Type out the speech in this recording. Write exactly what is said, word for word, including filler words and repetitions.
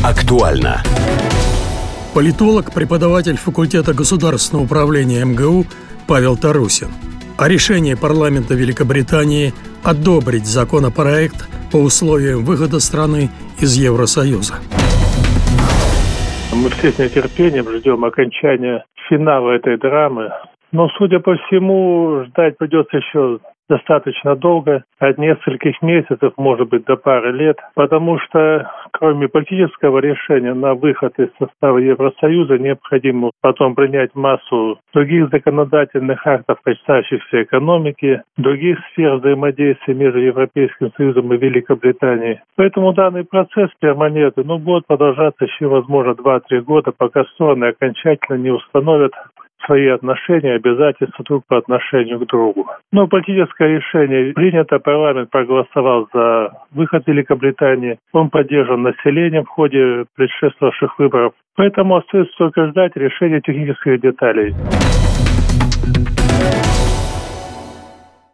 Актуально. Политолог, преподаватель факультета государственного управления эм гэ у Павел Тарусин. О решении парламента Великобритании одобрить законопроект по условиям выхода страны из Евросоюза. Мы все с нетерпением ждем окончания финала этой драмы. Но, судя по всему, ждать придется еще достаточно долго, от нескольких месяцев, может быть, до пары лет, потому что, кроме политического решения на выход из состава Евросоюза, необходимо потом принять массу других законодательных актов, касающихся экономики, других сфер взаимодействия между Европейским Союзом и Великобританией. Поэтому данный процесс перманентный, ну, будет продолжаться еще, возможно, два-три года, пока стороны окончательно не установят свои отношения, обязательства друг по отношению к другу. Но политическое решение принято, парламент проголосовал за выход Великобритании, он поддержан населением в ходе предшествовавших выборов, поэтому остается только ждать решения технических деталей.